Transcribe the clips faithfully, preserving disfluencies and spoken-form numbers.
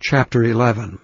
Chapter eleven.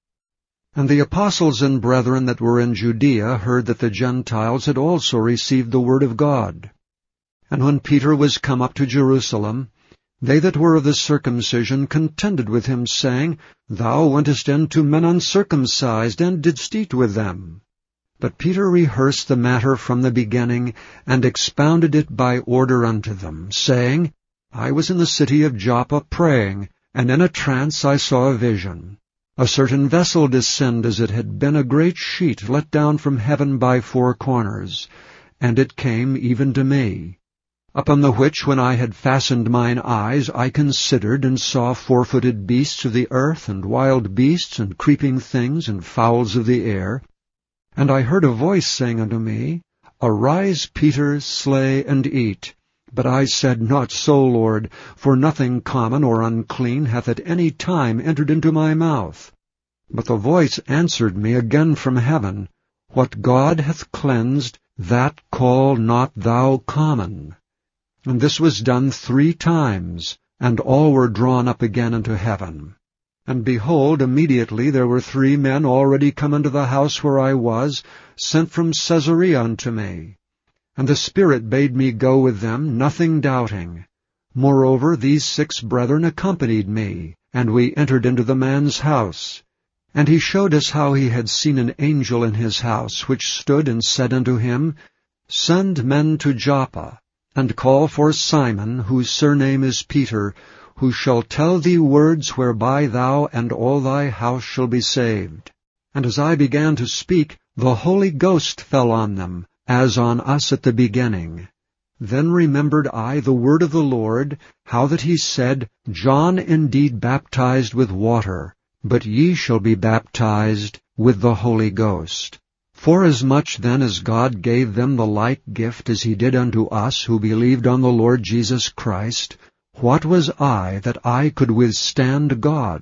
And the apostles and brethren that were in Judea heard that the Gentiles had also received the word of God. And when Peter was come up to Jerusalem, they that were of the circumcision contended with him, saying, Thou wentest in to men uncircumcised, and didst eat with them. But Peter rehearsed the matter from the beginning, and expounded it by order unto them, saying, I was in the city of Joppa praying, and in a trance I saw a vision. A certain vessel descend as it had been a great sheet let down from heaven by four corners, and it came even to me. Upon the which, when I had fastened mine eyes, I considered, and saw four-footed beasts of the earth, and wild beasts, and creeping things, and fowls of the air. And I heard a voice saying unto me, Arise, Peter, slay and eat. But I said, Not so, Lord, for nothing common or unclean hath at any time entered into my mouth. But the voice answered me again from heaven, What God hath cleansed, that call not thou common. And this was done three times, and all were drawn up again into heaven. And behold, immediately there were three men already come into the house where I was, sent from Caesarea unto me. And the Spirit bade me go with them, nothing doubting. Moreover, these six brethren accompanied me, and we entered into the man's house. And he showed us how he had seen an angel in his house, which stood and said unto him, Send men to Joppa, and call for Simon, whose surname is Peter, who shall tell thee words whereby thou and all thy house shall be saved. And as I began to speak, the Holy Ghost fell on them, as on us at the beginning. Then remembered I the word of the Lord, how that he said, John indeed baptized with water, but ye shall be baptized with the Holy Ghost. Forasmuch then as God gave them the like gift as he did unto us who believed on the Lord Jesus Christ, what was I that I could withstand God?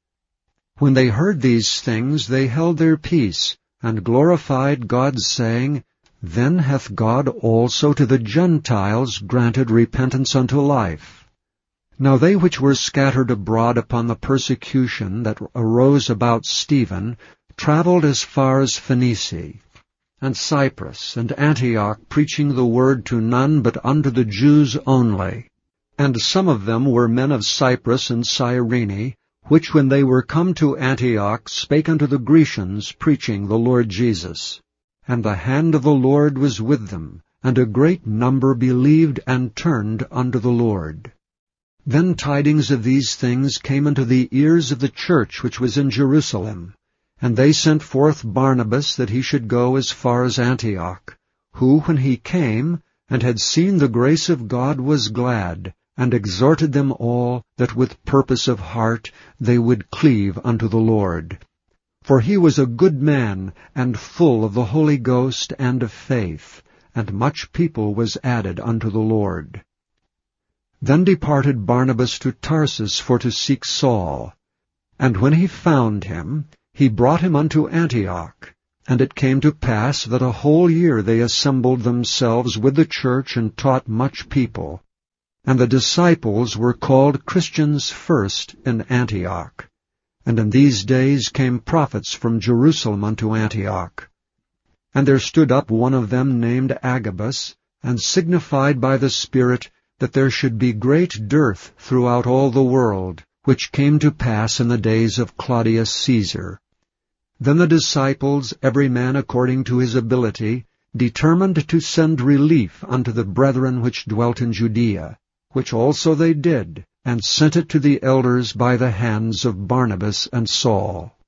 When they heard these things, they held their peace, and glorified God, saying, Then hath God also to the Gentiles granted repentance unto life. Now they which were scattered abroad upon the persecution that arose about Stephen travelled as far as Phoenicia, and Cyprus, and Antioch, preaching the word to none but unto the Jews only. And some of them were men of Cyprus and Cyrene, which when they were come to Antioch spake unto the Grecians, preaching the Lord Jesus. And the hand of the Lord was with them, and a great number believed and turned unto the Lord. Then tidings of these things came unto the ears of the church which was in Jerusalem, and they sent forth Barnabas that he should go as far as Antioch, who, when he came, and had seen the grace of God, was glad, and exhorted them all that with purpose of heart they would cleave unto the Lord. For he was a good man, and full of the Holy Ghost and of faith, and much people was added unto the Lord. Then departed Barnabas to Tarsus for to seek Saul. And when he found him, he brought him unto Antioch. And it came to pass that a whole year they assembled themselves with the church, and taught much people. And the disciples were called Christians first in Antioch. And in these days came prophets from Jerusalem unto Antioch. And there stood up one of them named Agabus, and signified by the Spirit that there should be great dearth throughout all the world, which came to pass in the days of Claudius Caesar. Then the disciples, every man according to his ability, determined to send relief unto the brethren which dwelt in Judea, which also they did, and sent it to the elders by the hands of Barnabas and Saul.